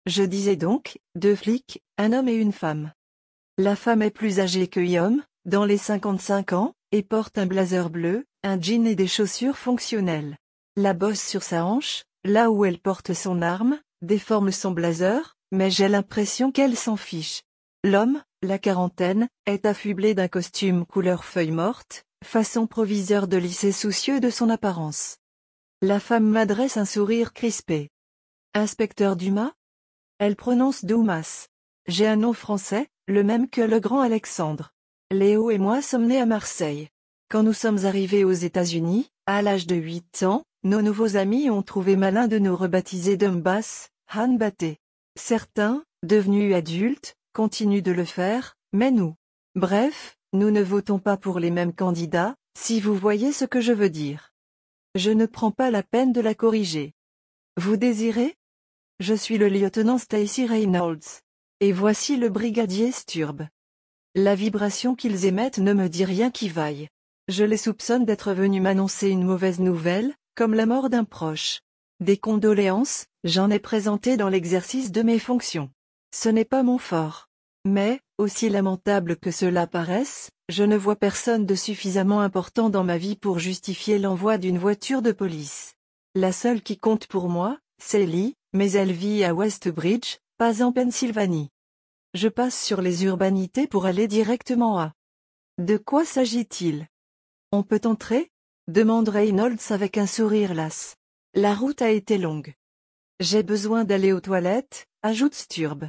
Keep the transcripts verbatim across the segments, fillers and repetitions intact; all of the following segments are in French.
Je disais donc, deux flics, un homme et une femme. La femme est plus âgée que Guillaume, dans les cinquante-cinq ans, et porte un blazer bleu, un jean et des chaussures fonctionnelles. La bosse sur sa hanche, là où elle porte son arme, déforme son blazer, mais j'ai l'impression qu'elle s'en fiche. L'homme, la quarantaine, est affublé d'un costume couleur feuille morte, façon proviseur de lycée soucieux de son apparence. La femme m'adresse un sourire crispé. Inspecteur Dumas? Elle prononce Dumas. J'ai un nom français, le même que le grand Alexandre. Léo et moi sommes nés à Marseille. Quand nous sommes arrivés aux États-Unis, à l'âge de huit ans, nos nouveaux amis ont trouvé malin de nous rebaptiser Dumbas, Han Baté. Certains, devenus adultes, continuent de le faire, mais nous. Bref, nous ne votons pas pour les mêmes candidats, si vous voyez ce que je veux dire. Je ne prends pas la peine de la corriger. Vous désirez? Je suis le lieutenant Stacy Reynolds. Et voici le brigadier Sturb. La vibration qu'ils émettent ne me dit rien qui vaille. Je les soupçonne d'être venus m'annoncer une mauvaise nouvelle, comme la mort d'un proche. Des condoléances, j'en ai présenté dans l'exercice de mes fonctions. Ce n'est pas mon fort. Mais, aussi lamentable que cela paraisse, je ne vois personne de suffisamment important dans ma vie pour justifier l'envoi d'une voiture de police. La seule qui compte pour moi, c'est Lee, mais elle vit à Westbridge, pas en Pennsylvanie. Je passe sur les urbanités pour aller directement à. De quoi s'agit-il? On peut entrer? Demande Reynolds avec un sourire las. La route a été longue. J'ai besoin d'aller aux toilettes, ajoute Sturb.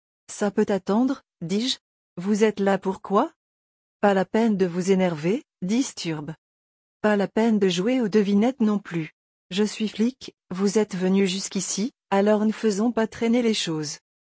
Ça peut attendre, dis-je. Vous êtes là pourquoi? Pas la peine de vous énerver, dit Sturb. Pas la peine de jouer aux devinettes non plus. Je suis flic, vous êtes venu jusqu'ici, alors ne faisons pas traîner les choses.